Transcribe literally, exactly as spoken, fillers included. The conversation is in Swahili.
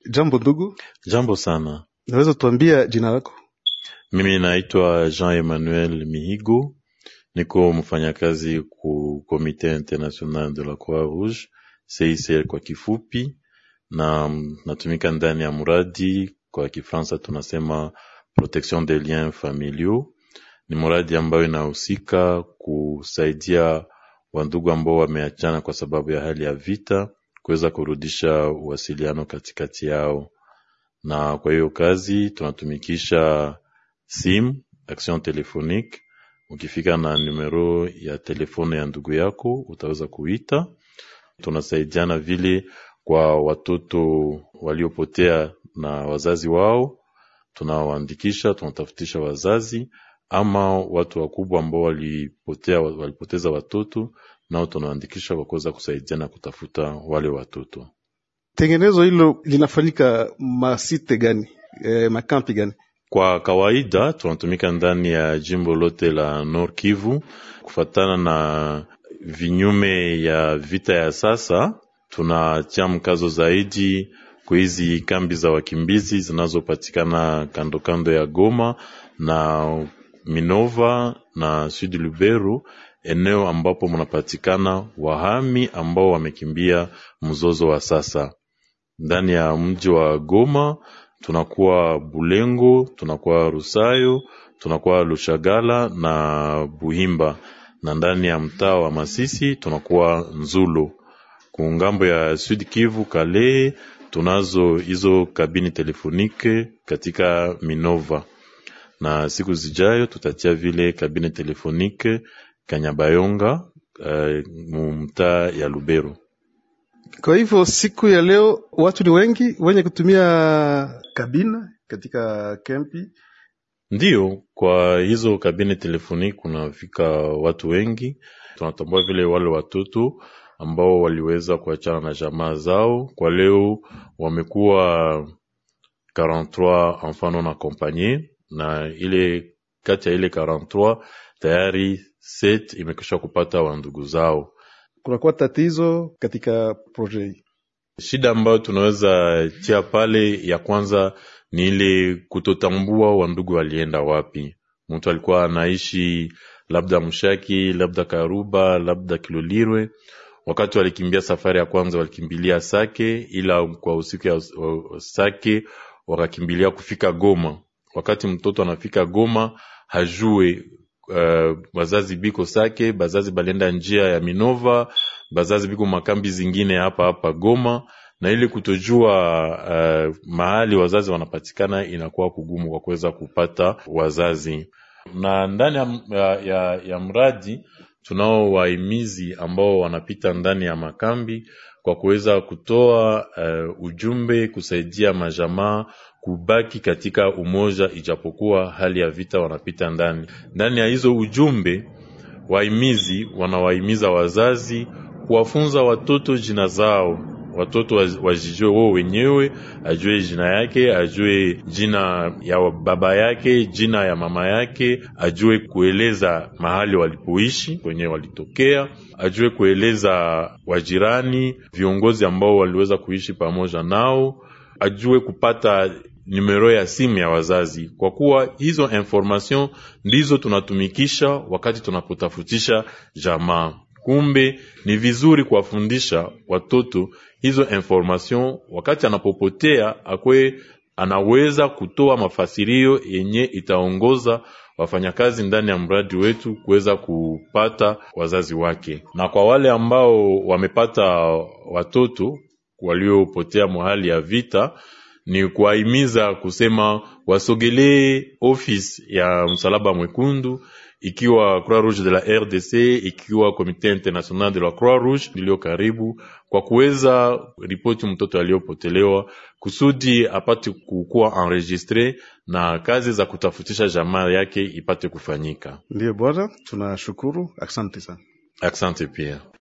Jambo ndugu. Jambo sana. Naweza tuambia jina lako? Mimi naitwa Jean Emmanuel Mihigo, niko mfanyakazi ku Comité International de la Croix-Rouge, C I C R kwa kifupi, na natumika ndani ya muradi kwa Kifaransa tunasema Protection des liens familiaux. Ni muradi ambayo inahusika kusaidia wandugu ambao wameachana kwa sababu ya hali ya vita kuweza kurudisha uwasiliano katikati yao. Na kwa hiyo kazi tunatumikisha simu, action téléphonique. Ukifika na numero ya telefone ya ndugu yako utaweza kuita. Tunasaidiana vile kwa watoto waliopotea na wazazi wao, tunawaandikisha, tunatafutisha wazazi, ama watu wakubwa ambao walipotea walipoteza watoto, nao tunawaandikisha kwa kuweza kusaidiana kutafuta wale watoto. Tengenezo hilo linafanyika masite gani? E, makampi gani? Kwa kawaida tunatumika ndani ya jimbo lote la Nord Kivu. Kufatana na vinyume ya vita ya sasa, tunatia mkazo zaidi kwa hizi kambi za wakimbizi zinazopatikana kando kando ya Goma na Minova na Sud Lubero, eneo ambapo mnapatikana wahami ambao wamekimbia mzozo wa sasa. Ndani ya mji wa Goma tunakuwa Bulengo, tunakuwa Rusayo, tunakuwa Lushagala na Buhimba, na ndani ya mtaa wa Masisi tunakuwa Nzulo. Kungambo ya Sud Kivu Kale tunazo hizo kabini telefonike katika Minova, na siku zijayo tutatia vile kabini telefonike Kanyabayonga, uh, mtaa ya Lubero. Kwa hivyo siku ya leo watu ni wengi wenye kutumia kabina katika kempi? Ndiyo, kwa hizo kabine telefoni kunafika watu wengi. Tunatambua vile wale watoto ambao waliweza kuachana na jamaa zao. Kwa leo wamekuwa arobaini na tatu enfants non accompagnés, na ile kati ya ile arobaini na tatu tayari sita imekwisha kupata wandugu zao. Kunakuwa tatizo katika project. Shida ambayo tunaweza tia pale ya kwanza ni ile kutotambua wandugu walienda wapi. Mtu alikuwa anaishi labda Mshaki, labda Karuba, labda Kilolirwe. Wakati walikimbia safari ya kwanza walikimbilia Sake, ila kwa usiku ya Sake wakakimbilia kufika Goma. Wakati mtoto anafika Goma hajue Uh, wazazi biko Sake, bazazi balenda njia ya Minova, bazazi biko makambi zingine hapa hapa Goma, na ili kutojua uh, mahali wazazi wanapatikana inakuwa kugumu kwa kuweza kupata wazazi. Na ndani ya, ya, ya mradi tunao waimizi ambao wanapita ndani ya makambi kwa kuweza kutoa uh, ujumbe kusaidia majamaa kubaki katika umoja ijapokuwa hali ya vita wanapita ndani. Ndani ya hizo ujumbe, waimizi wanawaimiza wazazi kuwafunza watoto jina zao. Watoto wajijue wao wenyewe, ajue jina yake, ajue jina ya baba yake, jina ya mama yake, ajue kueleza mahali walipoishi, kwenye walitokea, ajue kueleza wajirani, viongozi ambao waliweza kuishi pamoja nao, ajue kupata numero ya simu ya wazazi, kwa kuwa hizo information ndizo tunatumikisha wakati tunapotafutisha jamaa. Kumbe ni vizuri kuwafundisha watoto hizo information wakati anapopotea, akwe anaweza kutoa mafasirio yenye itaongoza wafanyakazi ndani ya mradi wetu kuweza kupata wazazi wake. Na kwa wale ambao wamepata watoto waliopotea mahali ya vita, ni kuwahimiza kusema wasogelee office ya Msalaba Mwekundu, ikiwa Croix Rouge de la R D C, ikiwa Comité International de la Croix Rouge iliyo karibu, kwa kuweza ripoti mtoto aliyopotelewa kusudi apate kukuwa enregistré na kazi za kutafutisha jamaa yake ipate kufanyika. Ndiyo bwana, tunashukuru. Asante sana. Asante pia.